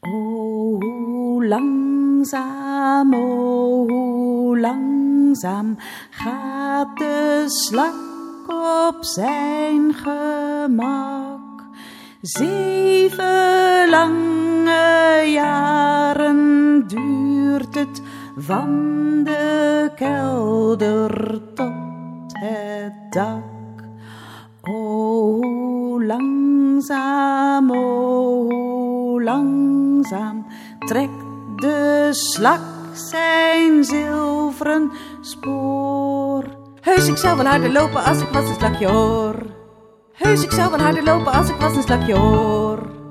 hoe langzaam, hoe langzaam gaat de slak op zijn gemak. 7 lange jaren duurt het van de kelder tot het dak. Hoe langzaam, hoe langzaam trekt de slak zijn zilveren spoor. Heus, ik zou wel harder lopen als ik was een slakje hoor. Heus, ik zou wel harder lopen als ik was een slakje hoor.